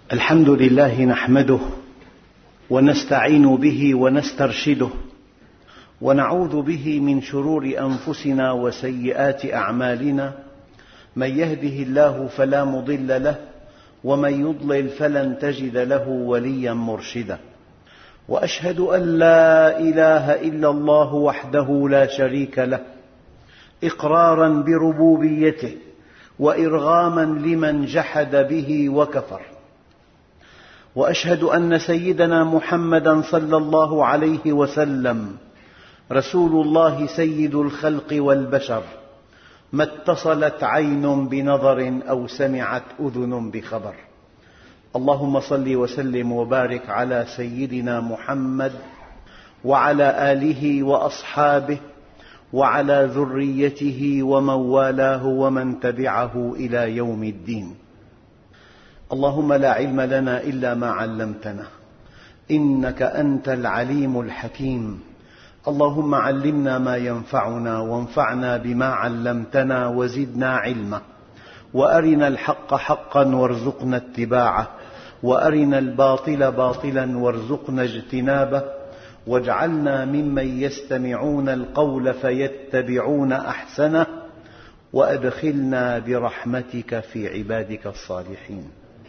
الحمد لله نحمده ونستعين به ونسترشده ونعوذ به من شرور أنفسنا وسيئات أعمالنا. من يهده الله فلا مضل له ومن يضلل فلن تجد له وليا مرشدا. وأشهد أن لا إله إلا الله وحده لا شريك له إقرارا بربوبيته وإرغاما لمن جحد به وكفر. وأشهد أن سيدنا محمدا صلى الله عليه وسلم رسول الله سيد الخلق والبشر، ما اتصلت عين بنظر أو سمعت أذن بخبر. اللهم صل وسلم وبارك على سيدنا محمد وعلى آله وأصحابه وعلى ذريته ومن والاه ومن تبعه إلى يوم الدين. اللهم لا علم لنا إلا ما علمتنا إنك أنت العليم الحكيم. اللهم علمنا ما ينفعنا وانفعنا بما علمتنا وزدنا علما، وأرنا الحق حقا وارزقنا اتباعه، وأرنا الباطل باطلا وارزقنا اجتنابه، واجعلنا ممن يستمعون القول فيتبعون أحسنه، وأدخلنا برحمتك في عبادك الصالحين.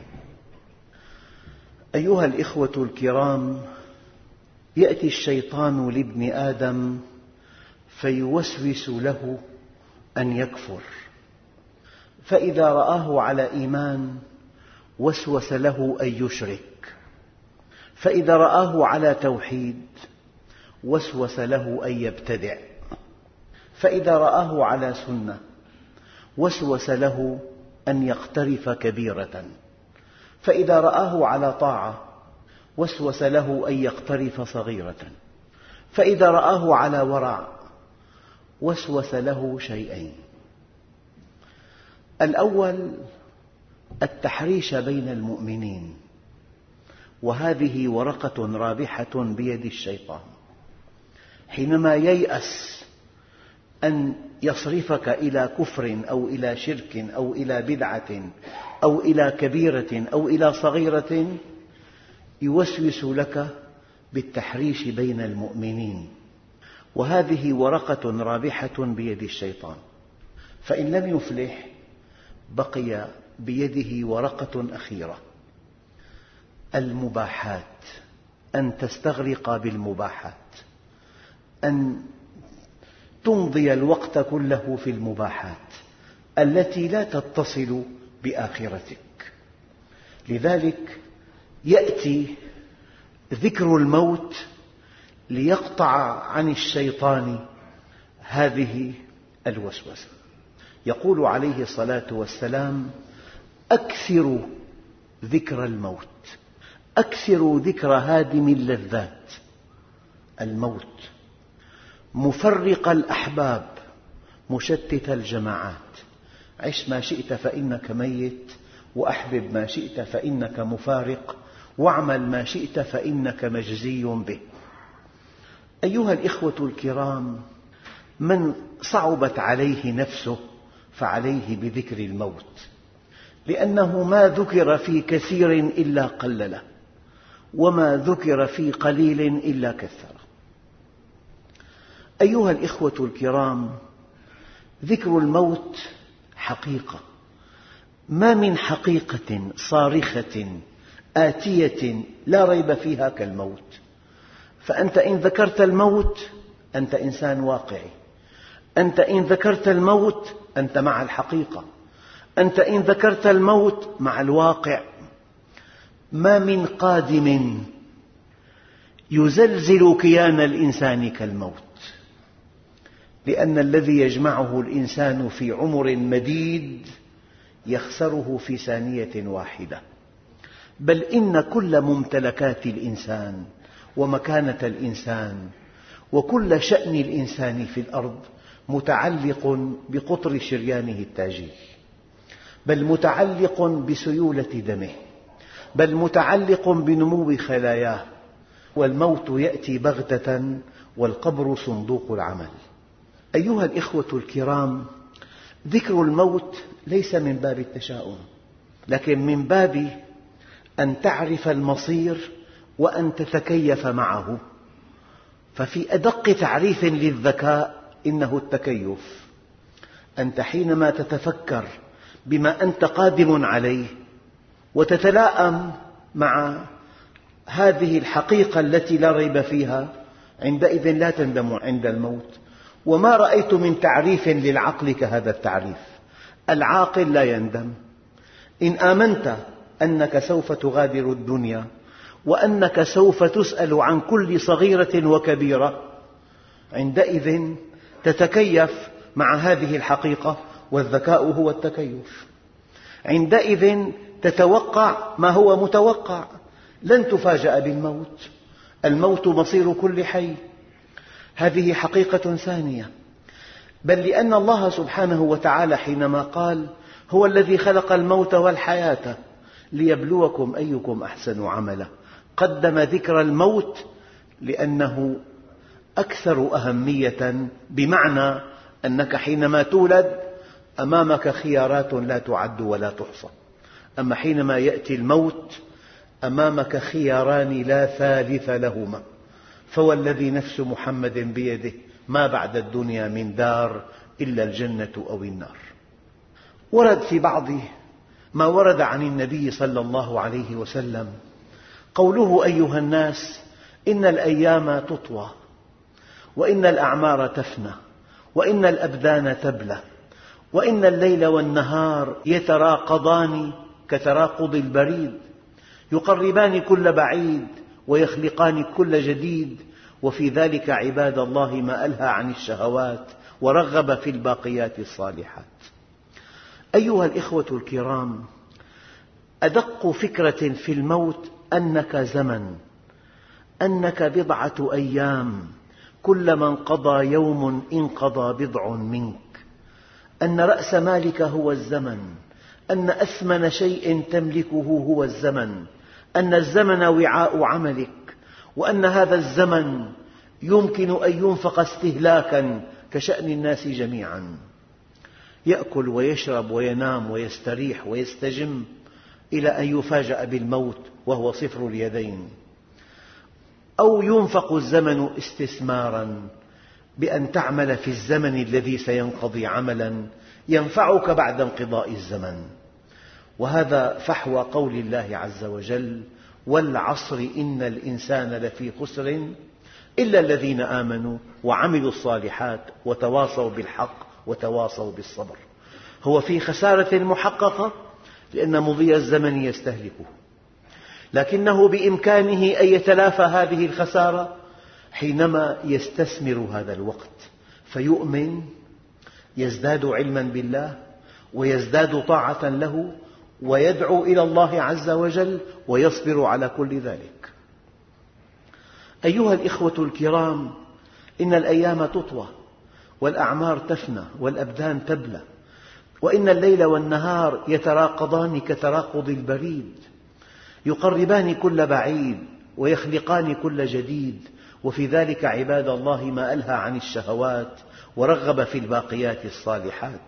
أيها الإخوة الكرام، يأتي الشيطان لابن آدم فيوسوس له أن يكفر، فإذا رآه على إيمان وسوس له أن يشرك، فإذا رآه على توحيد وسوس له أن يبتدع، فإذا رآه على سنة وسوس له أن يقترف كبيرة، فإذا رآه على طاعة وسوس له أن يقترف صغيرة، فإذا رآه على ورع وسوس له شيئين: الأول التحريش بين المؤمنين، وهذه ورقة رابحة بيد الشيطان. حينما ييأس أن يصرفك إلى كفر أو إلى شرك أو إلى بدعة أو إلى كبيرة أو إلى صغيرة، يوسوس لك بالتحريش بين المؤمنين، وهذه ورقة رابحة بيد الشيطان. فإن لم يفلح بقي بيده ورقة أخيرة: المباحات، أن تستغرق بالمباحات، أن تمضي الوقت كله في المباحات التي لا تتصل بآخرتك. لذلك يأتي ذكر الموت ليقطع عن الشيطان هذه الوسوسة. يقول عليه الصلاة والسلام: أكثروا ذكر الموت، أكثروا ذكر هادم اللذات، الموت مفرق الأحباب مشتت الجماعات. عش ما شئت فإنك ميت، وأحبب ما شئت فإنك مفارق، واعمل ما شئت فإنك مجزي به. أيها الإخوة الكرام، من صعبت عليه نفسه فعليه بذكر الموت، لأنه ما ذكر في كثير إلا قلله، وما ذكر في قليل إلا كثره. أيها الإخوة الكرام، ذكر الموت حقيقة، ما من حقيقة صارخة آتية لا ريب فيها كالموت. فأنت إن ذكرت الموت أنت إنسان واقعي، أنت إن ذكرت الموت أنت مع الحقيقة، أنت إن ذكرت الموت مع الواقع. ما من قادم يزلزل كيان الإنسان كالموت، لأن الذي يجمعه الإنسان في عمر مديد يخسره في ثانية واحدة. بل إن كل ممتلكات الإنسان ومكانة الإنسان وكل شأن الإنسان في الأرض متعلق بقطر شريانه التاجي، بل متعلق بسيولة دمه، بل متعلق بنمو خلاياه. والموت يأتي بغتة والقبر صندوق العمل. أيها الإخوة الكرام، ذكر الموت ليس من باب التشاؤم، لكن من باب أن تعرف المصير وأن تتكيف معه. ففي أدق تعريف للذكاء إنه التكيف. أنت حينما تتفكر بما أنت قادم عليه وتتلائم مع هذه الحقيقة التي لا ريب فيها، عندئذ لا تندم عند الموت. وما رأيت من تعريف للعقل كهذا التعريف. العاقل لا يندم. إن آمنت أنك سوف تغادر الدنيا وأنك سوف تسأل عن كل صغيرة وكبيرة، عندئذ تتكيف مع هذه الحقيقة، والذكاء هو التكيف. عندئذ تتوقع ما هو متوقع، لن تفاجأ بالموت. الموت مصير كل حي، هذه حقيقة ثانية. بل لأن الله سبحانه وتعالى حينما قال هو الذي خلق الموت والحياة ليبلوكم أيكم أحسن عملا، قدم ذكر الموت لأنه أكثر أهمية، بمعنى أنك حينما تولد أمامك خيارات لا تعد ولا تحصى، أما حينما يأتي الموت أمامك خياران لا ثالث لهما. فوالذي نفس محمد بيده ما بعد الدنيا من دار إلا الجنة أو النار. ورد في بعض ما ورد عن النبي صلى الله عليه وسلم قوله: أيها الناس، إن الأيام تطوى، وإن الأعمار تفنى، وإن الأبدان تبلى، وإن الليل والنهار يتراقضان كتراقض البريد، يقربان كل بعيد ويخلقان كل جديد، وفي ذلك عباد الله ما ألهى عن الشهوات ورغب في الباقيات الصالحات. أيها الإخوة الكرام، أدق فكرة في الموت أنك زمن، أنك بضعة أيام، كلما انقضى يوم انقضى بضع منك، أن رأس مالك هو الزمن، أن أثمن شيء تملكه هو الزمن، أن الزمن وعاء عملك، وأن هذا الزمن يمكن أن ينفق استهلاكا كشأن الناس جميعا، يأكل ويشرب وينام ويستريح ويستجم إلى أن يفاجأ بالموت وهو صفر اليدين. أو ينفق الزمن استثمارا بأن تعمل في الزمن الذي سينقضي عملا ينفعك بعد انقضاء الزمن. وهذا فحوى قول الله عز وجل: والعصر إن الإنسان لفي خسر إلا الذين آمنوا وعملوا الصالحات وتواصوا بالحق وتواصوا بالصبر. هو في خسارة محققة لأن مضي الزمن يستهلكه، لكنه بإمكانه أن يتلافى هذه الخسارة حينما يستثمر هذا الوقت، فيؤمن، يزداد علما بالله ويزداد طاعة له ويدعو إلى الله عز وجل ويصبر على كل ذلك. أيها الإخوة الكرام، إن الأيام تطوى والأعمار تفنى والأبدان تبلى، وإن الليل والنهار يتراقضان كتراقض البريد، يقربان كل بعيد ويخلقان كل جديد، وفي ذلك عباد الله ما ألهى عن الشهوات ورغب في الباقيات الصالحات.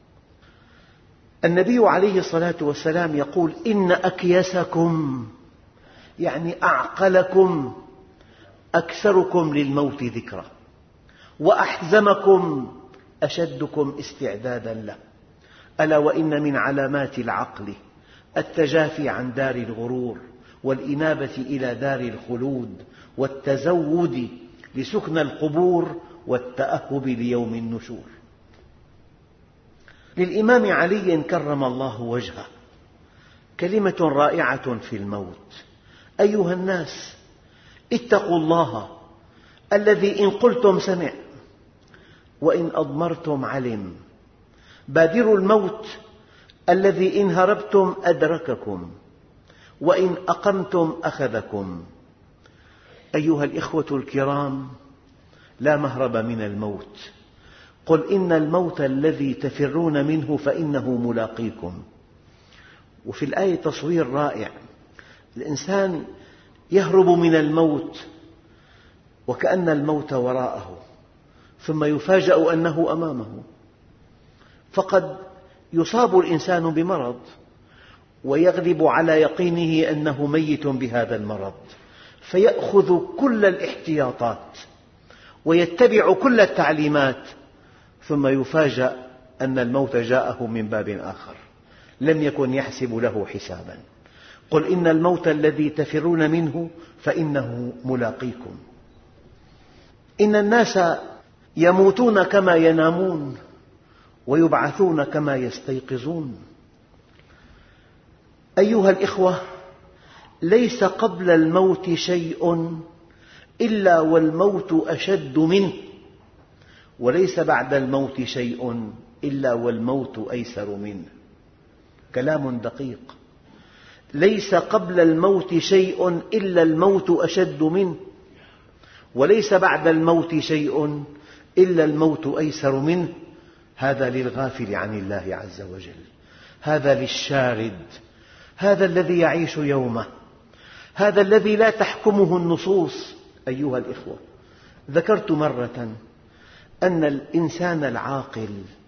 النبي عليه الصلاة والسلام يقول: إن أكيسكم، يعني أعقلكم، أكثركم للموت ذكرى، وأحزمكم أشدكم استعدادا له. ألا وإن من علامات العقل التجافي عن دار الغرور والإنابة إلى دار الخلود والتزود لسكن القبور والتأهب ليوم النشور. للإمام علي كرم الله وجهه كلمة رائعة في الموت: أيها الناس، اتقوا الله الذي إن قلتم سمع وإن أضمرتم علم، بادروا الموت الذي إن هربتم أدرككم وإن أقمتم أخذكم. أيها الإخوة الكرام، لا مهرب من الموت. قل إن الموت الذي تفرون منه فإنه ملاقيكم. وفي الآية تصوير رائع: الإنسان يهرب من الموت وكأن الموت وراءه، ثم يفاجأ أنه أمامه. فقد يصاب الإنسان بمرض ويغلب على يقينه أنه ميت بهذا المرض، فيأخذ كل الاحتياطات ويتبع كل التعليمات، ثم يفاجأ أن الموت جاءه من باب آخر لم يكن يحسب له حسابا. قل إن الموت الذي تفرون منه فإنه ملاقيكم. إن الناس يموتون كما ينامون ويبعثون كما يستيقظون. أيها الإخوة، ليس قبل الموت شيء إلا والموت أشد منه، وليس بعد الموت شيء إلا والموت أيسر منه. كلام دقيق. ليس قبل الموت شيء إلا الموت أشد منه، وليس بعد الموت شيء إلا الموت أيسر منه. هذا للغافل عن الله عز وجل، هذا للشارد، هذا الذي يعيش يومه، هذا الذي لا تحكمه النصوص. أيها الإخوة، ذكرت مرة أن الإنسان العاقل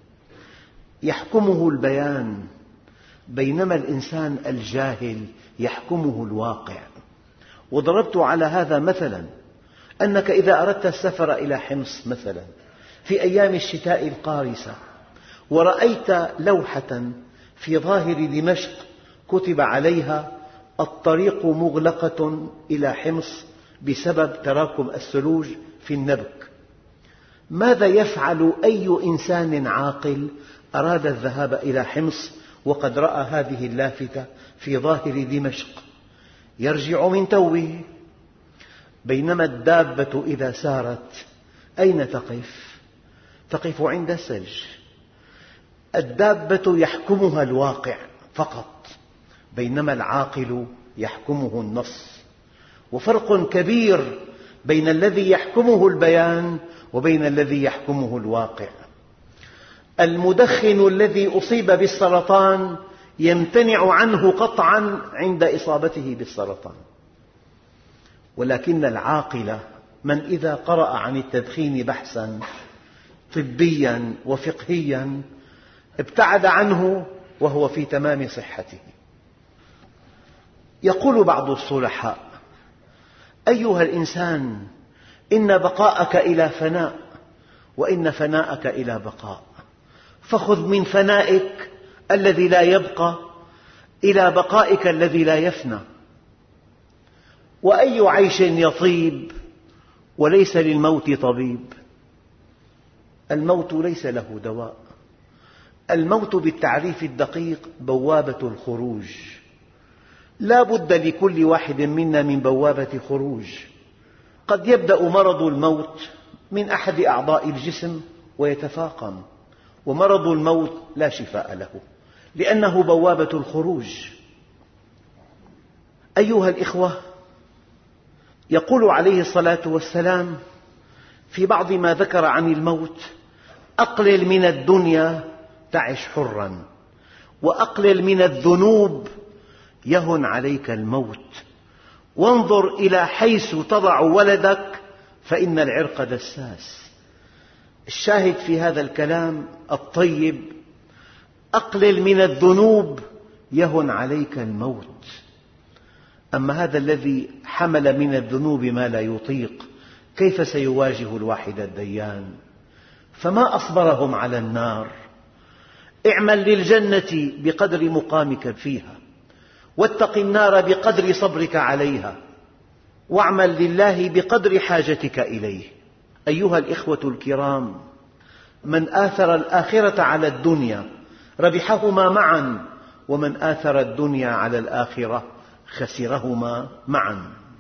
يحكمه البيان، بينما الإنسان الجاهل يحكمه الواقع. وضربت على هذا مثلا أنك إذا أردت السفر إلى حمص مثلا في أيام الشتاء القارسة ورأيت لوحة في ظاهر دمشق كتب عليها الطريق مغلقة إلى حمص بسبب تراكم الثلوج في النبك، ماذا يفعل أي إنسان عاقل أراد الذهاب إلى حمص وقد رأى هذه اللافتة في ظاهر دمشق؟ يرجع من توه. بينما الدابة إذا سارت أين تقف؟ تقف عند الثلج. الدابة يحكمها الواقع فقط، بينما العاقل يحكمه النص. وفرق كبير بين الذي يحكمه البيان وبين الذي يحكمه الواقع. المدخن الذي أصيب بالسرطان يمتنع عنه قطعا عند إصابته بالسرطان، ولكن العاقل من إذا قرأ عن التدخين بحثا طبيا وفقهيا ابتعد عنه وهو في تمام صحته. يقول بعض الصلحاء: أيها الإنسان، إن بقاءك إلى فناء وإن فناءك إلى بقاء، فخذ من فنائك الذي لا يبقى إلى بقائك الذي لا يفنى. وأي عيش يطيب وليس للموت طبيب؟ الموت ليس له دواء. الموت بالتعريف الدقيق بوابة الخروج. لا بد لكل واحد منا من بوابة خروج. قد يبدأ مرض الموت من أحد أعضاء الجسم ويتفاقم، ومرض الموت لا شفاء له لأنه بوابة الخروج. أيها الإخوة، يقول عليه الصلاة والسلام في بعض ما ذكر عن الموت: أقلل من الدنيا تعش حرا، وأقلل من الذنوب يهن عليك الموت، وانظر إلى حيث تضع ولدك فإن العرق دساس. الشاهد في هذا الكلام الطيب: أقلل من الذنوب يهن عليك الموت. أما هذا الذي حمل من الذنوب ما لا يطيق كيف سيواجه الواحد الديان؟ فما أصبرهم على النار. اعمل للجنة بقدر مقامك فيها، واتق النار بقدر صبرك عليها، واعمل لله بقدر حاجتك إليه. أيها الإخوة الكرام، من آثر الآخرة على الدنيا ربحهما معا، ومن آثر الدنيا على الآخرة خسرهما معا.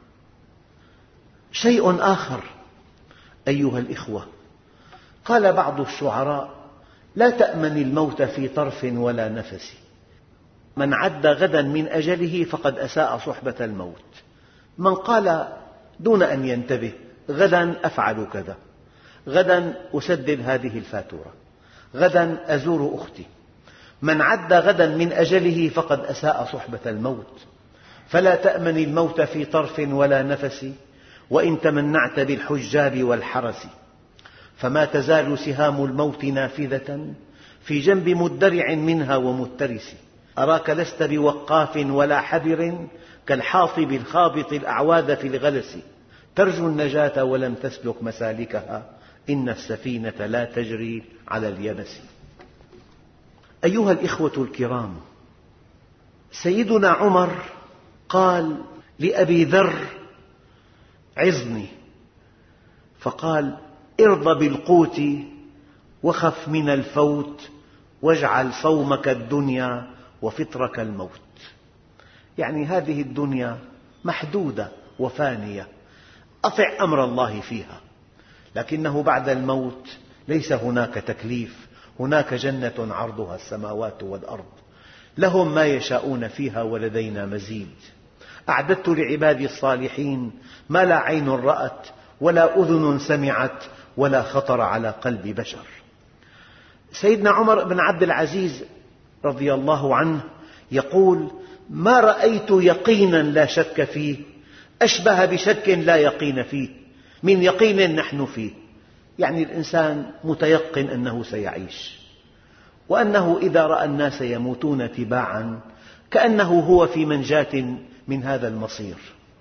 شيء آخر أيها الإخوة، قال بعض الشعراء: لا تأمن الموت في طرف ولا نفس، من عد غدا من أجله فقد أساء صحبة الموت. من قال دون أن ينتبه: غدا أفعل كذا، غدا أسدد هذه الفاتورة، غدا أزور أختي، من عد غدا من أجله فقد أساء صحبة الموت. فلا تأمن الموت في طرف ولا نفس، وإن تمنعت بالحجاب والحرس، فما تزال سهام الموت نافذة في جنب مدرع منها ومترس، أراك لست بوقاف ولا حذر كالحاطب الخابط الأعواد في الغلس ترجو النجاة ولم تسلك مسالكها إن السفينة لا تجري على اليبس. أيها الإخوة الكرام، سيدنا عمر قال لأبي ذر: عظني، فقال: ارض بالقوت وخف من الفوت واجعل صومك الدنيا وفطرك الموت. يعني هذه الدنيا محدودة وفانية، أطع أمر الله فيها، لكنه بعد الموت ليس هناك تكليف، هناك جنة عرضها السماوات والأرض، لهم ما يشاءون فيها ولدينا مزيد. أعددت لعبادي الصالحين ما لا عين رأت ولا أذن سمعت ولا خطر على قلب بشر. سيدنا عمر بن عبد العزيز رضي الله عنه يقول: ما رأيت يقينا لا شك فيه أشبه بشك لا يقين فيه من يقين نحن فيه. يعني الإنسان متيقن أنه سيعيش، وأنه إذا رأى الناس يموتون تباعا كأنه هو في منجاة من هذا المصير.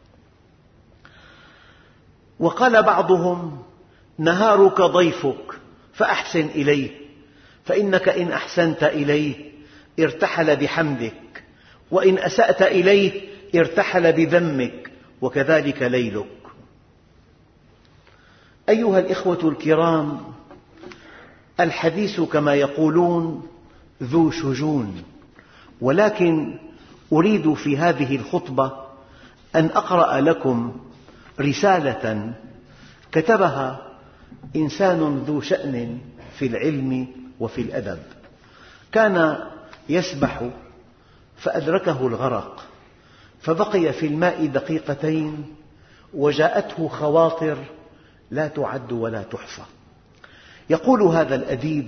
وقال بعضهم: نهارك ضيفك فأحسن إليه، فإنك إن أحسنت إليه ارتحل بحمدك، وإن أسأت إليه ارتحل بذمك، وكذلك ليلك. أيها الإخوة الكرام، الحديث كما يقولون ذو شجون، ولكن أريد في هذه الخطبة أن أقرأ لكم رسالة كتبها إنسان ذو شأن في العلم وفي الأدب. كان يسبح فأدركه الغرق، فبقي في الماء دقيقتين وجاءته خواطر لا تعد ولا تحصى. يقول هذا الأديب: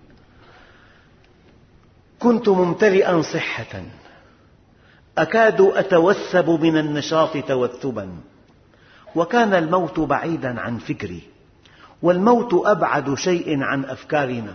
كنت ممتلئا صحة أكاد أتوثب من النشاط توثبا، وكان الموت بعيدا عن فكري، والموت أبعد شيء عن أفكارنا،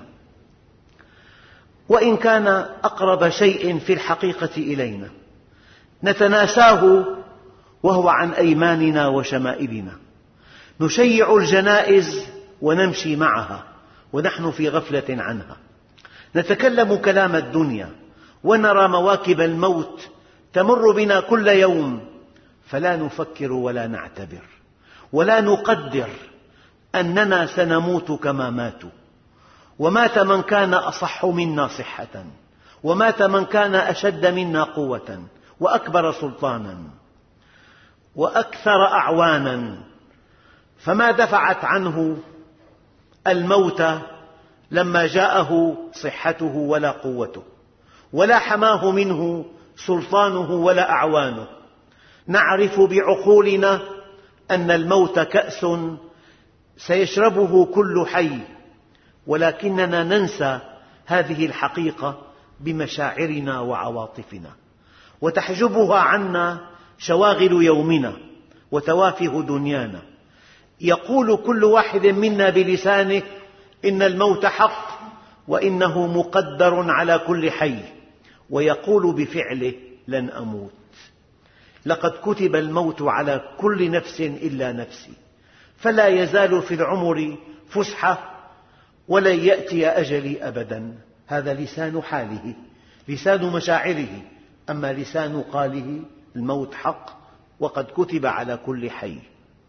وإن كان أقرب شيء في الحقيقة إلينا، نتناساه وهو عن أيماننا وشمائلنا، نشيع الجنائز ونمشي معها ونحن في غفلة عنها، نتكلم كلام الدنيا ونرى مواكب الموت تمر بنا كل يوم، فلا نفكر ولا نعتبر ولا نقدر أننا سنموت كما ماتوا. ومات من كان أصح منا صحة، ومات من كان أشد منا قوة وأكبر سلطانا وأكثر أعوانا، فما دفعت عنه الموت لما جاءه صحته ولا قوته، ولا حماه منه سلطانه ولا أعوانه. نعرف بعقولنا أن الموت كأس سيشربه كل حي، ولكننا ننسى هذه الحقيقة بمشاعرنا وعواطفنا، وتحجبها عنا شواغل يومنا وتوافه دنيانا. يقول كل واحد منا بلسانه إن الموت حق وإنه مقدر على كل حي، ويقول بفعله لن أموت. لقد كتب الموت على كل نفس إلا نفسي، فلا يزال في العمر فسحة ولن يأتي أجلي أبدا. هذا لسان حاله، لسان مشاعره. أما لسان قاله الموت حق وقد كتب على كل حي.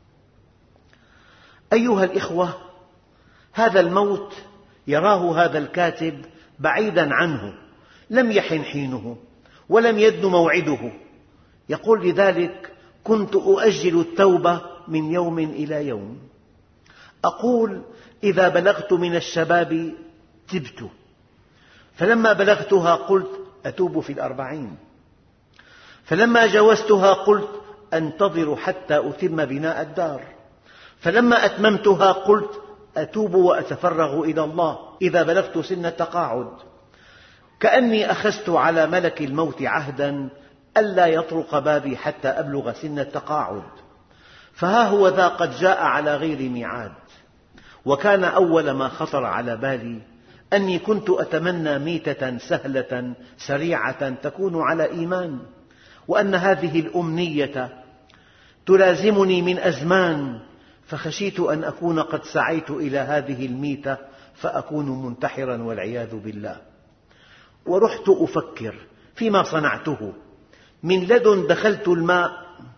أيها الإخوة، هذا الموت يراه هذا الكاتب بعيدا عنه، لم يحن حينه ولم يدن موعده. يقول: لذلك كنت أؤجل التوبة من يوم إلى يوم، أقول إذا بلغت من الشباب تبت، فلما بلغتها قلت أتوب في 40، فلما جاوزتها قلت أنتظر حتى أتم بناء الدار، فلما أتممتها قلت أتوب وأتفرغ إلى الله إذا بلغت سن التقاعد. كأني أخذت على ملك الموت عهدا ألا يطرق بابي حتى أبلغ سن التقاعد، فها هو ذا قد جاء على غير ميعاد. وكان أول ما خطر على بالي أني كنت أتمنى ميتة سهلة سريعة تكون على إيمان، وأن هذه الأمنية تلازمني من أزمان، فخشيت أن أكون قد سعيت إلى هذه الميتة فأكون منتحرا والعياذ بالله. ورحت أفكر فيما صنعته، من لدن دخلت الماء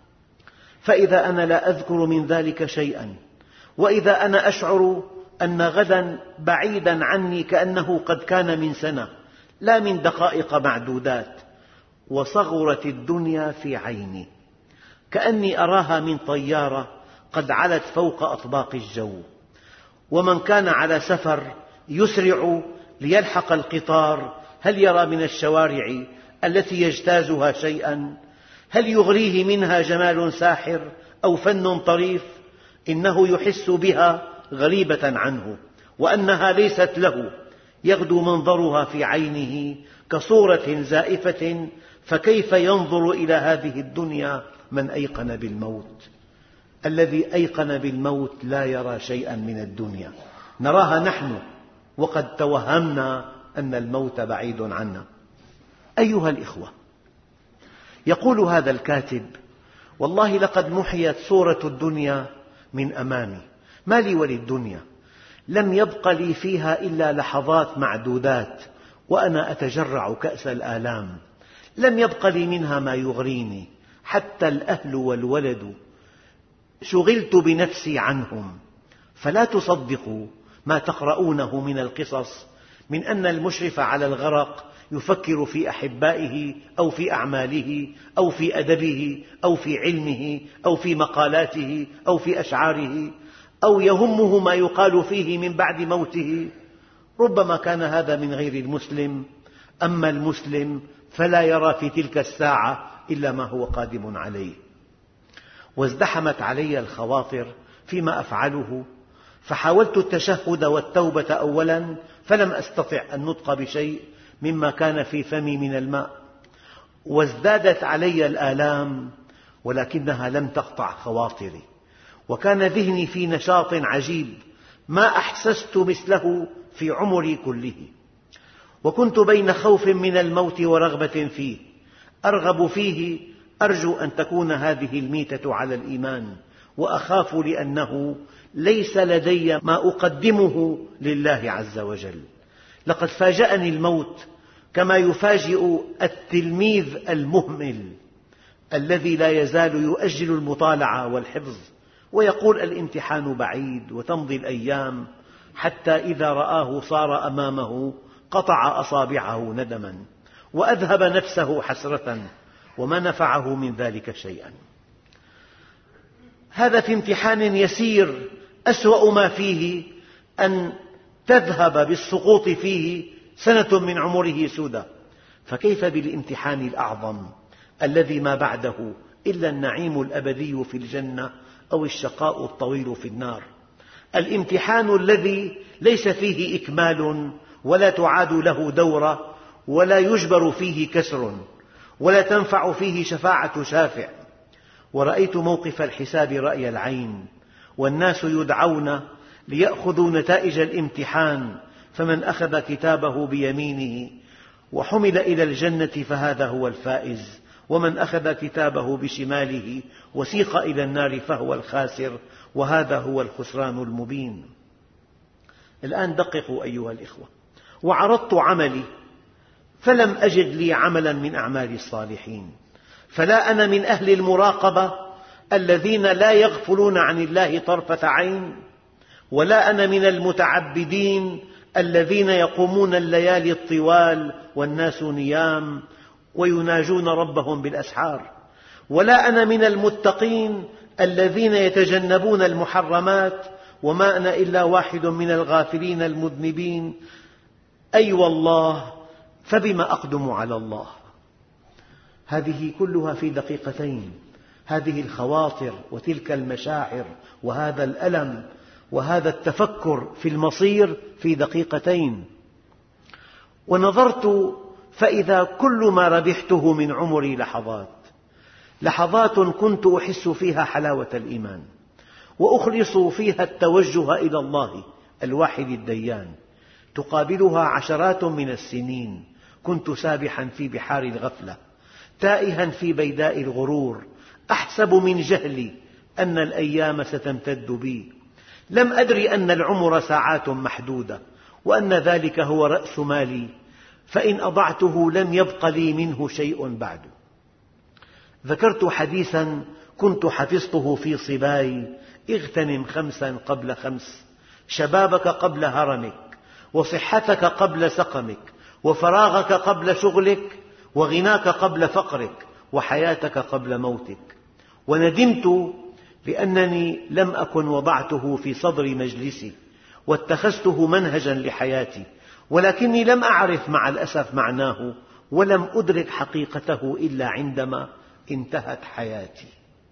فإذا أنا لا أذكر من ذلك شيئا، وإذا أنا أشعر أن غدا بعيدا عني كأنه قد كان من سنة لا من دقائق معدودات، وصغرت الدنيا في عيني كأني أراها من طيارة قد علت فوق أطباق الجو، ومن كان على سفر يسرع ليلحق القطار هل يرى من الشوارع التي يجتازها شيئا؟ هل يغريه منها جمال ساحر أو فن طريف؟ إنه يحس بها غريبة عنه، وأنها ليست له، يغدو منظرها في عينه كصورة زائفة، فكيف ينظر إلى هذه الدنيا من أيقن بالموت؟ الذي أيقن بالموت لا يرى شيئا من الدنيا، نراها نحن وقد توهمنا أن الموت بعيد عنا. أيها الإخوة، يقول هذا الكاتب: والله لقد محيت صورة الدنيا من أمامي، ما لي وللدنيا، لم يبق لي فيها إلا لحظات معدودات وأنا أتجرع كأس الآلام، لم يبق لي منها ما يغريني، حتى الأهل والولد شغلت بنفسي عنهم. فلا تصدقوا ما تقرؤونه من القصص من أن المشرف على الغرق يفكر في أحبائه أو في أعماله أو في أدبه أو في علمه أو في مقالاته أو في أشعاره، أو يهمه ما يقال فيه من بعد موته. ربما كان هذا من غير المسلم، أما المسلم فلا يرى في تلك الساعة إلا ما هو قادم عليه. وازدحمت علي الخواطر فيما أفعله، فحاولت التشهد والتوبة أولا فلم أستطع النطق بشيء مما كان في فمي من الماء، وازدادت علي الآلام ولكنها لم تقطع خواطري، وكان ذهني في نشاط عجيب ما أحسست مثله في عمري كله، وكنت بين خوف من الموت ورغبة فيه، أرغب فيه أرجو أن تكون هذه الميتة على الإيمان، وأخاف لأنه ليس لدي ما أقدمه لله عز وجل. لقد فاجأني الموت كما يفاجئ التلميذ المهمل الذي لا يزال يؤجل المطالعة والحفظ، ويقول الامتحان بعيد وتمضي الأيام، حتى إذا رآه صار أمامه قطع أصابعه ندما وأذهب نفسه حسرة، وما نفعه من ذلك شيئا. هذا في امتحان يسير أسوأ ما فيه أن تذهب بالسقوط فيه سنة من عمره سدى، فكيف بالامتحان الأعظم الذي ما بعده إلا النعيم الأبدي في الجنة أو الشقاء الطويل في النار؟ الامتحان الذي ليس فيه إكمال ولا تعاد له دورة ولا يجبر فيه كسر ولا تنفع فيه شفاعة شافع. ورأيت موقف الحساب رأي العين، والناس يدعون ليأخذوا نتائج الامتحان، فمن أخذ كتابه بيمينه وحمل إلى الجنة فهذا هو الفائز، ومن أخذ كتابه بشماله وسيق إلى النار فهو الخاسر، وهذا هو الخسران المبين. الآن دققوا أيها الإخوة، وعرضت عملي فلم أجد لي عملا من أعمال الصالحين، فلا أنا من أهل المراقبة الذين لا يغفلون عن الله طرفة عين، ولا أنا من المتعبدين الذين يقومون الليالي الطوال والناس نيام ويناجون ربهم بالأسحار، ولا أنا من المتقين الذين يتجنبون المحرمات، وما أنا إلا واحد من الغافلين المذنبين. أي والله، فبما أقدم على الله؟ هذه كلها في دقيقتين، هذه الخواطر وتلك المشاعر وهذا الألم وهذا التفكر في المصير في دقيقتين. ونظرت فإذا كل ما ربحته من عمري لحظات كنت أحس فيها حلاوة الإيمان، وأخلص فيها التوجه إلى الله الواحد الديان، تقابلها عشرات من السنين كنت سابحا في بحار الغفلة تائها في بيداء الغرور أحسب من جهلي أن الأيام ستمتد بي لم أدر أن العمر ساعات محدودة وأن ذلك هو رأس مالي فإن أضعته لم يبق لي منه شيء بعد. ذكرت حديثا كنت حفظته في صباي: اغتنم 5 قبل 5، شبابك قبل هرمك، وصحتك قبل سقمك، وفراغك قبل شغلك، وغناك قبل فقرك، وحياتك قبل موتك. وندمت لأنني لم أكن وضعته في صدر مجلسي واتخذته منهجا لحياتي، ولكني لم أعرف مع الأسف معناه ولم أدرك حقيقته إلا عندما انتهت حياتي.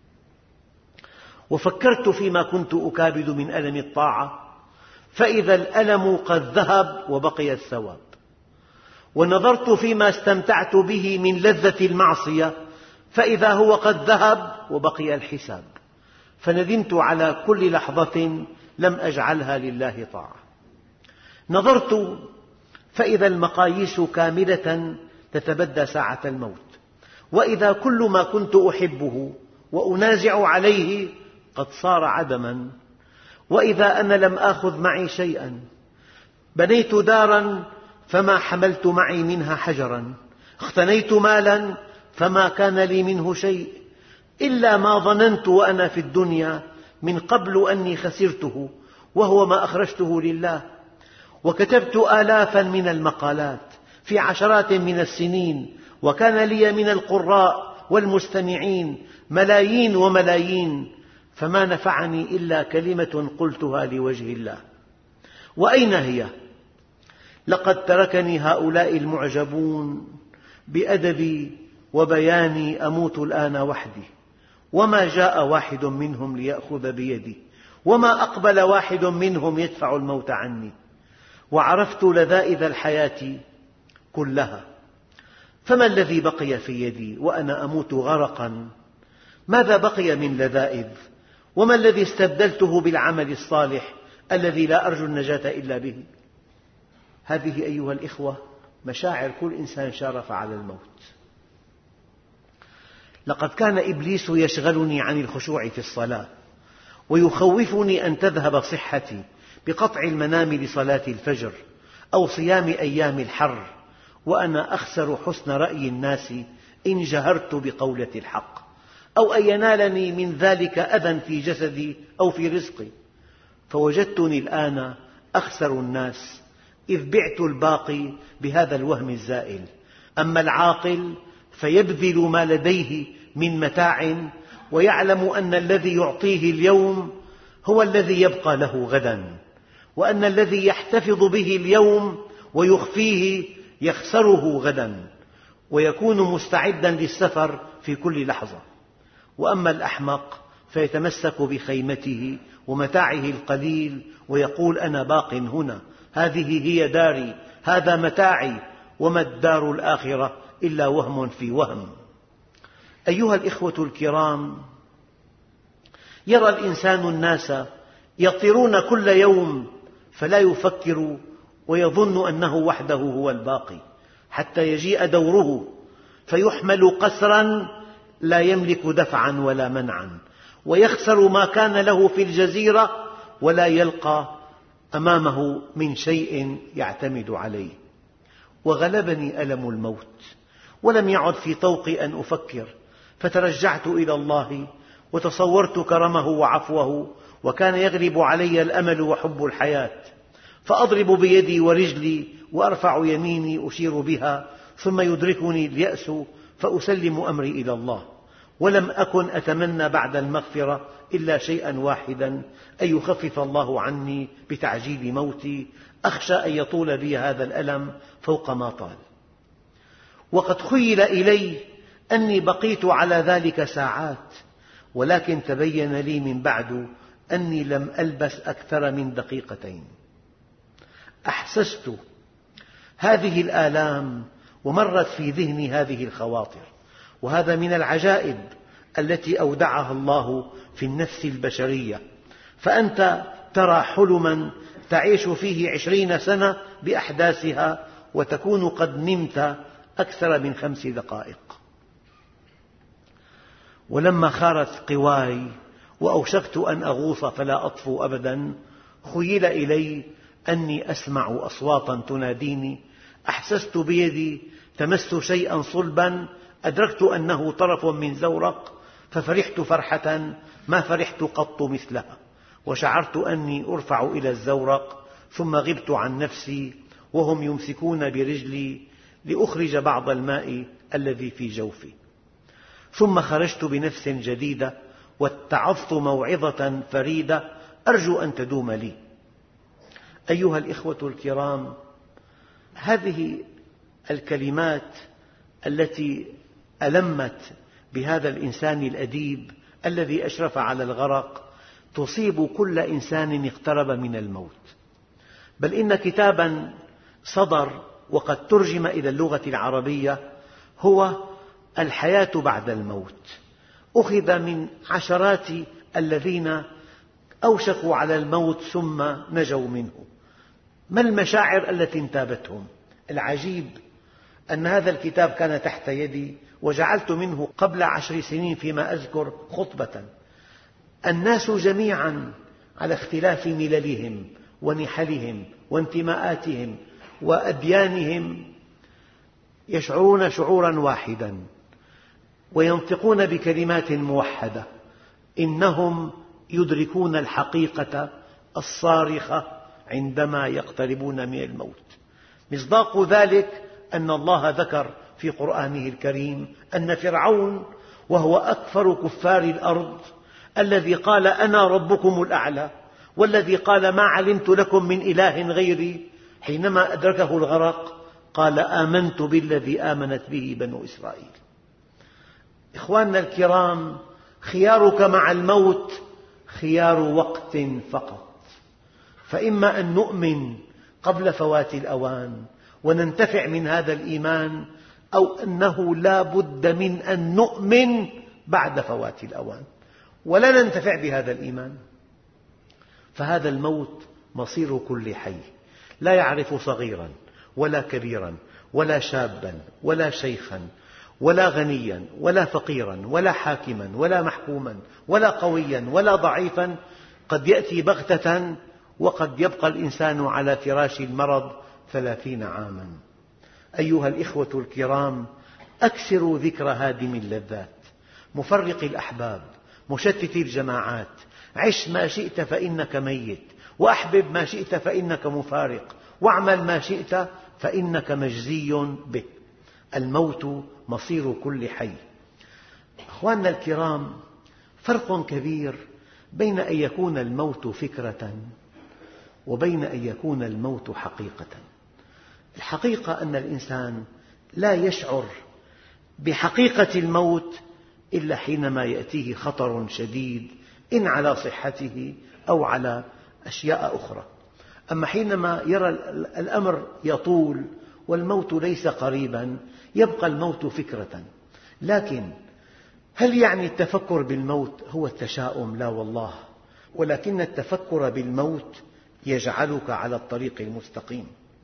وفكرت فيما كنت أكابد من ألم الطاعة فإذا الألم قد ذهب وبقي الثواب، ونظرت فيما استمتعت به من لذة المعصية فإذا هو قد ذهب وبقي الحساب، فندمت على كل لحظة لم أجعلها لله طاعة. نظرت فإذا المقاييس كاملة تتبدى ساعة الموت، وإذا كل ما كنت أحبه وأنازع عليه قد صار عدما، وإذا أنا لم آخذ معي شيئا، بنيت دارا فما حملت معي منها حجرا، اقتنيت مالا فما كان لي منه شيء إلا ما ظننت وأنا في الدنيا من قبل أني خسرته وهو ما أخرجته لله. وكتبت آلافا من المقالات في عشرات من السنين، وكان لي من القراء والمستمعين ملايين وملايين، فما نفعني إلا كلمة قلتها لوجه الله. وأين هي؟ لقد تركني هؤلاء المعجبون بأدبي وبياني أموت الآن وحدي، وما جاء واحد منهم ليأخذ بيدي، وما أقبل واحد منهم يدفع الموت عني، وعرفت لذائذ الحياة كلها، فما الذي بقي في يدي وأنا أموت غرقا؟ ماذا بقي من لذائذ؟ وما الذي استبدلته بالعمل الصالح الذي لا أرجو النجاة إلا به؟ هذه أيها الإخوة مشاعر كل إنسان شارف على الموت. لقد كان إبليس يشغلني عن الخشوع في الصلاة، ويخوفني أن تذهب صحتي بقطع المنام لصلاة الفجر أو صيام أيام الحر، وأنا أخسر حسن رأي الناس إن جهرت بقولة الحق، أو أن ينالني من ذلك أذى في جسدي أو في رزقي. فوجدتني الآن أخسر الناس إذ بعت الباقي بهذا الوهم الزائل. أما العاقل فيبذل ما لديه من متاع ويعلم أن الذي يعطيه اليوم هو الذي يبقى له غدا، وأن الذي يحتفظ به اليوم ويخفيه يخسره غدا، ويكون مستعدا للسفر في كل لحظة. وأما الأحمق فيتمسك بخيمته ومتاعه القليل ويقول: أنا باق هنا، هذه هي داري، هذا متاعي، وما الدار الآخرة إلا وهم في وهم. أيها الإخوة الكرام، يرى الإنسان الناس يطيرون كل يوم فلا يفكر ويظن أنه وحده هو الباقي، حتى يجيء دوره فيحمل قسرا لا يملك دفعا ولا منعا، ويخسر ما كان له في الجزيرة ولا يلقى أمامه من شيء يعتمد عليه. وغلبني ألم الموت ولم يعد في طوقي أن أفكر، فترجعت إلى الله وتصورت كرمه وعفوه، وكان يغلب علي الأمل وحب الحياة، فأضرب بيدي ورجلي وأرفع يميني أشير بها، ثم يدركني اليأس فأسلم أمري إلى الله. ولم أكن أتمنى بعد المغفرة إلا شيئا واحدا: أن يخفف الله عني بتعجيل موتي، أخشى أن يطول بي هذا الألم فوق ما طال. وقد خيل إلي أني بقيت على ذلك ساعات، ولكن تبين لي من بعد أني لم ألبث أكثر من دقيقتين. أحسست هذه الآلام ومرت في ذهني هذه الخواطر، وهذا من العجائب التي أودعها الله في النفس البشرية. فأنت ترى حلما تعيش فيه 20 سنة بأحداثها وتكون قد نمت أكثر من 5 دقائق. ولما خارت قواي وأوشكت أن أغوص فلا أطفو أبدا، خيل إلي أني أسمع أصواتا تناديني، أحسست بيدي تمس شيئا صلبا، أدركت أنه طرف من زورق، ففرحت فرحة ما فرحت قط مثلها، وشعرت أني أرفع إلى الزورق، ثم غبت عن نفسي وهم يمسكون برجلي لأخرج بعض الماء الذي في جوفي. ثم خرجت بنفس جديدة واتعظت موعظة فريدة أرجو أن تدوم لي. أيها الإخوة الكرام، هذه الكلمات التي ألمت بهذا الإنسان الأديب الذي أشرف على الغرق تصيب كل إنسان اقترب من الموت. بل إن كتابا صدر وقد ترجم إلى اللغة العربية هو الحياة بعد الموت، أخذ من عشرات الذين أوشكوا على الموت ثم نجوا منه. ما المشاعر التي انتابتهم؟ العجيب أن هذا الكتاب كان تحت يدي وجعلت منه قبل 10 سنين فيما أذكر خطبة. الناس جميعا على اختلاف مللهم ونحلهم وانتماءاتهم وأديانهم يشعرون شعورا واحدا وينطقون بكلمات موحدة، إنهم يدركون الحقيقة الصارخة عندما يقتربون من الموت. مصداق ذلك أن الله ذكر في قرآنه الكريم أن فرعون، وهو أكفر كفار الأرض، الذي قال أنا ربكم الأعلى والذي قال ما علمت لكم من إله غيري، حينما أدركه الغرق قال آمنت بالذي آمنت به بنو إسرائيل. إخواننا الكرام، خيارك مع الموت خيار وقت فقط، فإما أن نؤمن قبل فوات الأوان وننتفع من هذا الإيمان، أو أنه لا بد من أن نؤمن بعد فوات الأوان ولا ننتفع بهذا الإيمان. فهذا الموت مصير كل حي، لا يعرف صغيرا ولا كبيرا ولا شابا ولا شيخا ولا غنيا ولا فقيرا ولا حاكما ولا محكوما ولا قويا ولا ضعيفا. قد يأتي بغتة وقد يبقى الإنسان على فراش المرض 30 عاما. أيها الإخوة الكرام، أكثروا ذكر هادم اللذات، مفرق الأحباب، مشتت الجماعات. عش ما شئت فإنك ميت، وأحبب ما شئت فإنك مفارق، واعمل ما شئت فإنك مجزي به. الموت مصير كل حي. أخواننا الكرام، فرق كبير بين أن يكون الموت فكرة وبين أن يكون الموت حقيقة. الحقيقة أن الإنسان لا يشعر بحقيقة الموت إلا حينما يأتيه خطر شديد، إن على صحته أو على أشياء أخرى. أما حينما يرى الأمر يطول والموت ليس قريبا يبقى الموت فكرة. لكن هل يعني التفكر بالموت هو التشاؤم؟ لا والله، ولكن التفكر بالموت يجعلك على الطريق المستقيم،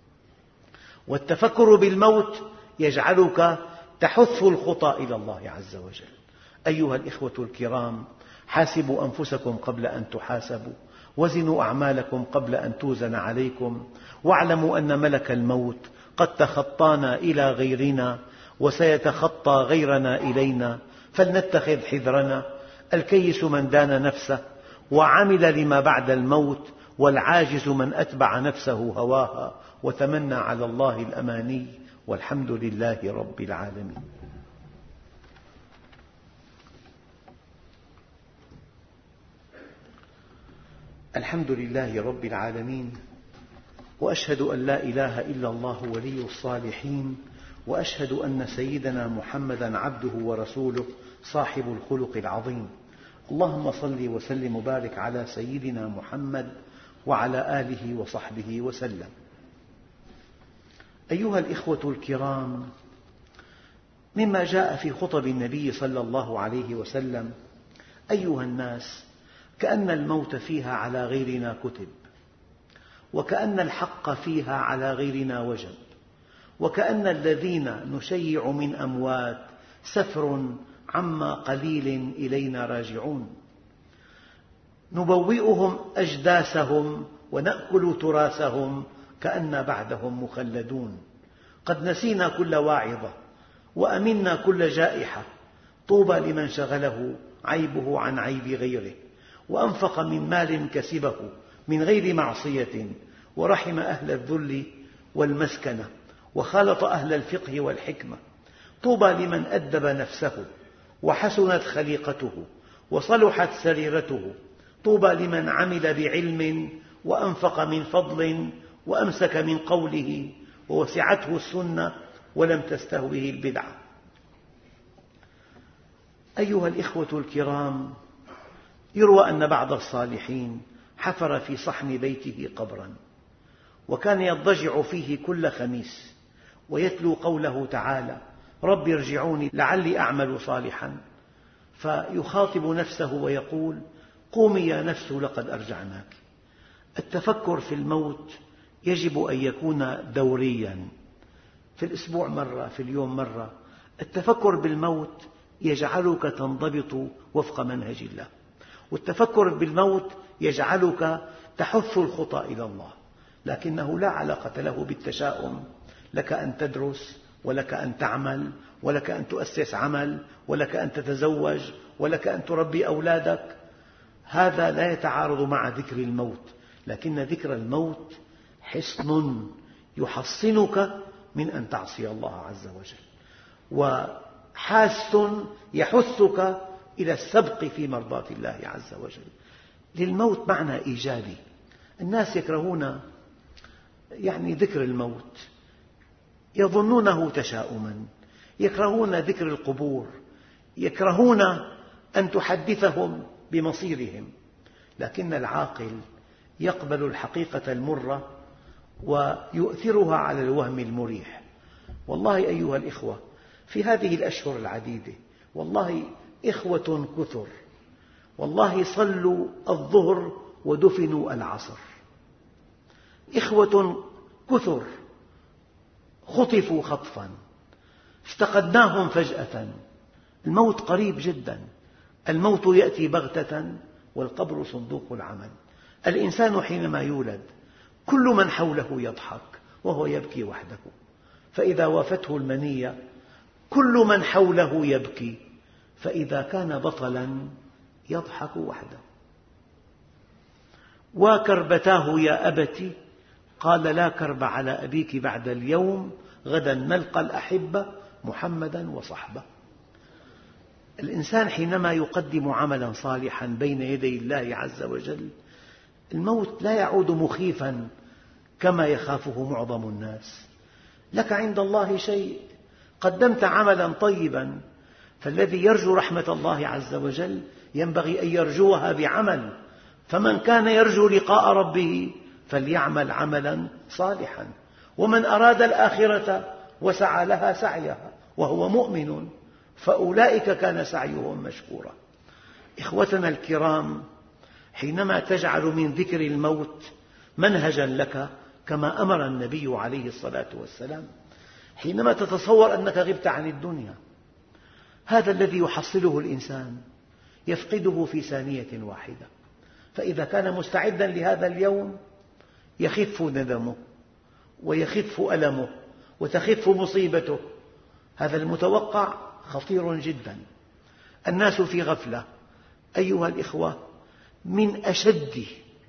والتفكر بالموت يجعلك تحث الخطى إلى الله عز وجل. أيها الإخوة الكرام، حاسبوا أنفسكم قبل أن تحاسبوا، وزنوا أعمالكم قبل أن توزن عليكم، واعلموا أن ملك الموت قد تخطانا إلى غيرنا وسيتخطى غيرنا إلينا، فلنتخذ حذرنا. الكيس من دان نفسه وعمل لما بعد الموت، والعاجز من أتبع نفسه هواها وتمنى على الله الأماني، والحمد لله رب العالمين. الحمد لله رب العالمين، وأشهد أن لا إله إلا الله ولي الصالحين، وأشهد أن سيدنا محمدا عبده ورسوله صاحب الخلق العظيم. اللهم صل وسلم وبارك على سيدنا محمد وعلى آله وصحبه وسلم. أيها الإخوة الكرام، مما جاء في خطب النبي صلى الله عليه وسلم: أيها الناس، كأن الموت فيها على غيرنا كتب، وكأن الحق فيها على غيرنا وجب، وكأن الذين نشيع من أموات سفر عما قليل إلينا راجعون. نبوئهم أجداثهم ونأكل تراثهم كأن بعدهم مخلدون. قد نسينا كل واعظة وأمنا كل جائحة، طوبى لمن شغله عيبه عن عيب غيره، وأنفق من مال كسبه من غير معصية، ورحم أهل الذل والمسكنة، وخالط أهل الفقه والحكمة. طوبى لمن أدب نفسه وحسنت خليقته وصلحت سريرته. طوبى لمن عمل بعلم وأنفق من فضل وأمسك من قوله ووسعته السنة ولم تستهوه البدعة. أيها الإخوة الكرام، يروى أن بعض الصالحين حفر في صحن بيته قبرا، وكان يضجع فيه كل خميس ويتلو قوله تعالى: رب ارجعوني لعلي أعمل صالحا، فيخاطب نفسه ويقول: قومي يا نفس لقد أرجعناك. التفكر في الموت يجب أن يكون دوريا، في الأسبوع مرة، في اليوم مرة. التفكر بالموت يجعلك تنضبط وفق منهج الله، والتفكر بالموت يجعلك تحث الخطى إلى الله، لكنه لا علاقة له بالتشاؤم. لك أن تدرس، ولك أن تعمل، ولك أن تؤسس عمل، ولك أن تتزوج، ولك أن تربي أولادك. هذا لا يتعارض مع ذكر الموت، لكن ذكر الموت حصن يحصنك من أن تعصي الله عز وجل، وحاس يحثك إلى السبق في مرضاة الله عز وجل. للموت معنى إيجابي. الناس يكرهون ذكر الموت، يظنونه تشاؤما، يكرهون ذكر القبور، يكرهون أن تحدثهم بمصيرهم. لكن العاقل يقبل الحقيقة المرة ويؤثرها على الوهم المريح. والله أيها الإخوة، في هذه الأشهر العديدة والله إخوة كثر، والله صلوا الظهر ودفنوا العصر. إخوة كثر خطفوا خطفا، افتقدناهم فجأة. الموت قريب جدا، الموت يأتي بغتة والقبر صندوق العمل. الإنسان حينما يولد كل من حوله يضحك وهو يبكي وحده، فإذا وافته المنية كل من حوله يبكي، فإذا كان بطلا يضحك وحده. وكربتاه يا أبت، قال: لا كرب على أبيك بعد اليوم، غدا نلقى الأحبة محمدا وصحبه. الإنسان حينما يقدم عملا صالحا بين يدي الله عز وجل، الموت لا يعود مخيفا كما يخافه معظم الناس. لك عند الله شيء، قدمت عملا طيبا، فالذي يرجو رحمة الله عز وجل ينبغي أن يرجوها بعمل. فمن كان يرجو لقاء ربه فليعمل عملا صالحا، ومن أراد الآخرة وسعى لها سعيها وهو مؤمن فأولئك كان سعيهم مشكورا. إخوتنا الكرام، حينما تجعل من ذكر الموت منهجا لك كما أمر النبي عليه الصلاة والسلام، حينما تتصور أنك غبت عن الدنيا، هذا الذي يحصله الإنسان يفقده في ثانية واحدة. فإذا كان مستعدا لهذا اليوم يخف ندمه ويخف ألمه وتخف مصيبته. هذا المتوقع خطير جدا. الناس في غفلة أيها الإخوة. من أشد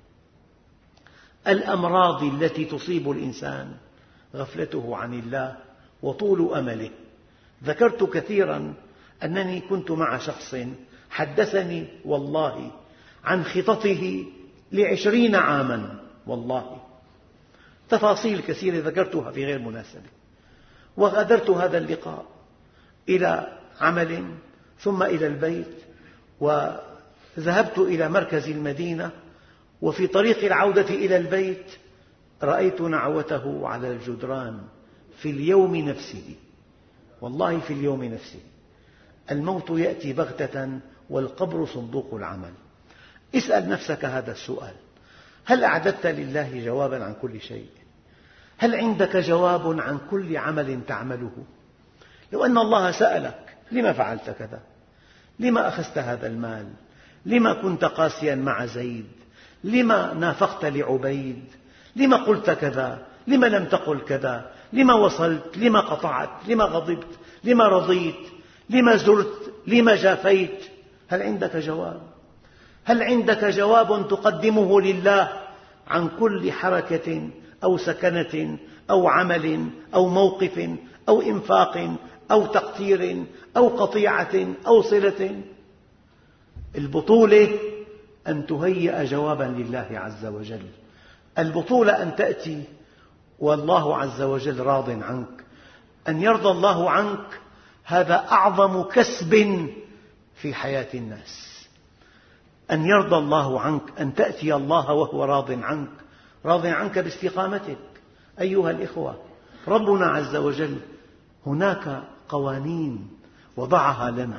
الأمراض التي تصيب الإنسان غفلته عن الله وطول أمله. ذكرت كثيرا أنني كنت مع شخص حدثني والله عن خططه ل20 عاما، والله تفاصيل كثيرة ذكرتها في غير مناسبة. وغادرت هذا اللقاء إلى عمل ثم إلى البيت، وذهبت إلى مركز المدينة، وفي طريق العودة إلى البيت رأيت نعوته على الجدران في اليوم نفسه، والله في اليوم نفسه. الموت يأتي بغتة والقبر صندوق العمل. اسأل نفسك هذا السؤال: هل أعددت لله جوابا عن كل شيء؟ هل عندك جواب عن كل عمل تعمله؟ لو أن الله سألك: لما فعلت كذا؟ لما أخذت هذا المال؟ لما كنت قاسيا مع زيد؟ لما نافقت لعبيد؟ لما قلت كذا؟ لما لم تقل كذا؟ لما وصلت؟ لما قطعت؟ لما غضبت؟ لما رضيت؟ لما زرت؟ لما جافيت؟ هل عندك جواب؟ هل عندك جواب تقدمه لله عن كل حركة أو سكنة أو عمل أو موقف أو إنفاق أو تقتير أو قطيعة أو صلة؟ البطولة أن تهيئ جوابا لله عز وجل. البطولة أن تأتي والله عز وجل راض عنك، أن يرضى الله عنك. هذا أعظم كسب في حياة الناس، أن يرضى الله عنك، أن تأتي الله وهو راض عنك، راض عنك باستقامتك. أيها الإخوة، ربنا عز وجل هناك قوانين وضعها لنا.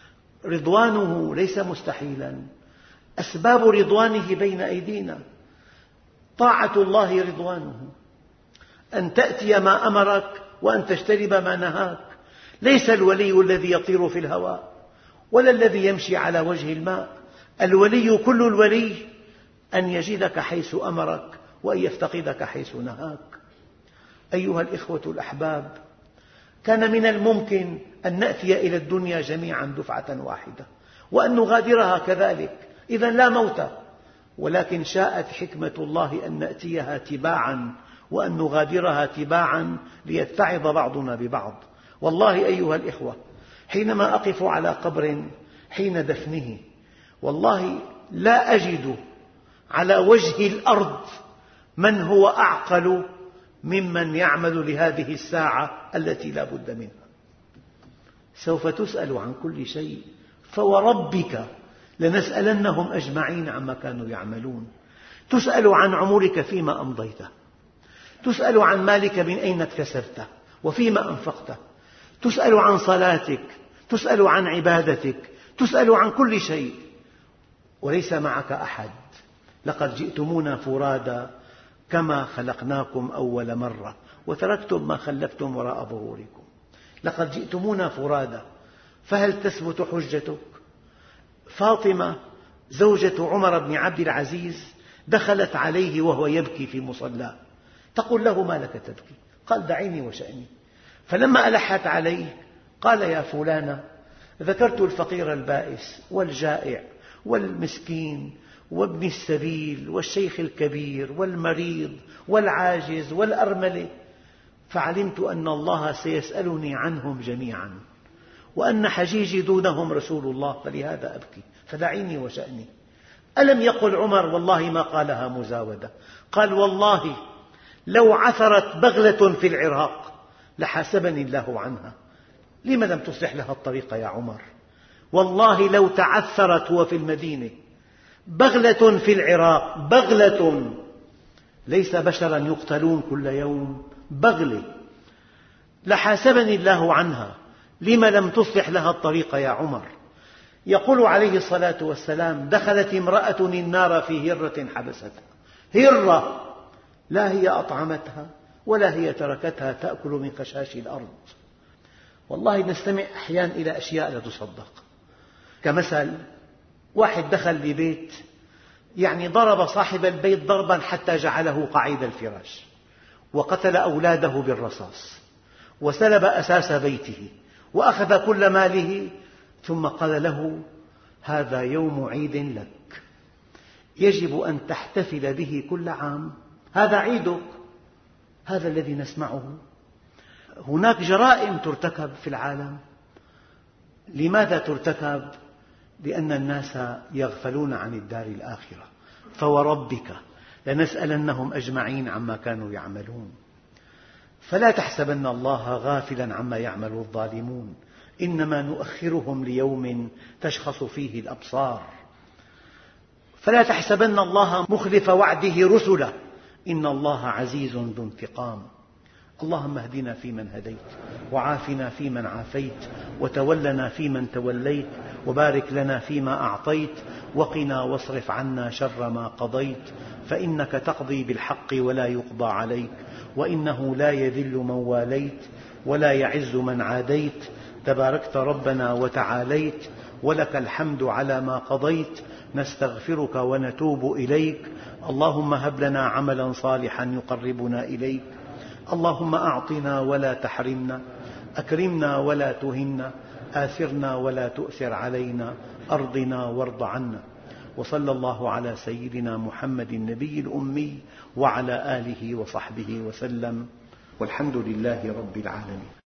رضوانه ليس مستحيلا، أسباب رضوانه بين أيدينا. طاعة الله رضوانه، أن تأتي ما أمرك وأن تجتنب ما نهاك. ليس الولي الذي يطير في الهواء ولا الذي يمشي على وجه الماء. الولي كل الولي أن يجدك حيث أمرك وأن يفتقدك حيث نهاك. أيها الإخوة الأحباب، كان من الممكن أن نأتي إلى الدنيا جميعا دفعة واحدة وأن نغادرها كذلك، إذا لا موت. ولكن شاءت حكمة الله أن نأتيها تباعا وأن نغادرها تباعا ليتعظ بعضنا ببعض. والله أيها الإخوة، حينما أقف على قبر حين دفنه، والله لا أجد على وجه الأرض من هو أعقل ممن يعمل لهذه الساعة التي لا بد منها. سوف تسأل عن كل شيء، فوربك لنسألنهم أجمعين عما كانوا يعملون. تسأل عن عمرك فيما أمضيته، تسأل عن مالك من أين اكتسبته وفيما أنفقته، تسأل عن صلاتك، تسأل عن عبادتك، تسأل عن كل شيء وليس معك أحد. لقد جئتمونا فرادا كما خلقناكم أول مرة وتركتم ما خلفتم وراء ظهوركم. لقد جئتمونا فرادا، فهل تثبت حجتك؟ فاطمة زوجة عمر بن عبد العزيز دخلت عليه وهو يبكي في مصلاه، تقول له: ما لك تبكي؟ قال: دعيني وشأني. فلما ألحت عليه قال: يا فلانة، ذكرت الفقير البائس والجائع والمسكين وابن السبيل والشيخ الكبير والمريض والعاجز والأرملة، فعلمت أن الله سيسألني عنهم جميعا وأن حجيجي دونهم رسول الله، فلهذا أبكي، فدعيني وشأني. ألم يقل عمر: والله ما قالها مزاودة؟ قال: والله لو عثرت بغلة في العراق لحاسبني الله عنها. لم لم تصلح لها الطريق يا عمر؟ والله لو تعثرت هو في المدينة بغلة في العراق، بغلة، ليس بشرا يقتلون كل يوم، بغلة، لحاسبني الله عنها. لم لم تصلح لها الطريق يا عمر؟ يقول عليه الصلاة والسلام: دخلت امرأة النار في هرة حبستها. هرة لا هي أطعمتها ولا هي تركتها تأكل من خشاش الأرض. والله نستمع أحيانا إلى أشياء لا تصدق، كمثل واحد دخل لبيت، يعني ضرب صاحب البيت ضربا حتى جعله قعيد الفراش، وقتل أولاده بالرصاص، وسلب أساس بيته، وأخذ كل ماله، ثم قال له: هذا يوم عيد لك، يجب أن تحتفل به كل عام، هذا عيدك. هذا الذي نسمعه. هناك جرائم ترتكب في العالم. لماذا ترتكب؟ لأن الناس يغفلون عن الدار الآخرة. فوربك لنسألنهم أجمعين عما كانوا يعملون. فلا تحسبن الله غافلا عما يعمل الظالمون، إنما نؤخرهم ليوم تشخص فيه الأبصار. فلا تحسبن الله مخلف وعده رسله، إن الله عزيز ذو انتقام. اللهم اهدنا فيمن هديت، وعافنا فيمن عافيت، وتولنا فيمن توليت، وبارك لنا فيما أعطيت، وقنا واصرف عنا شر ما قضيت، فإنك تقضي بالحق ولا يقضى عليك، وإنه لا يذل من واليت ولا يعز من عاديت، تباركت ربنا وتعاليت، ولك الحمد على ما قضيت، نستغفرك ونتوب إليك. اللهم هب لنا عملا صالحا يقربنا إليك، اللهم أعطنا ولا تحرمنا، أكرمنا ولا تهنا، آثرنا ولا تؤثر علينا، أرضنا وارض عنا. وصلى الله على سيدنا محمد النبي الأمي وعلى آله وصحبه وسلم، والحمد لله رب العالمين.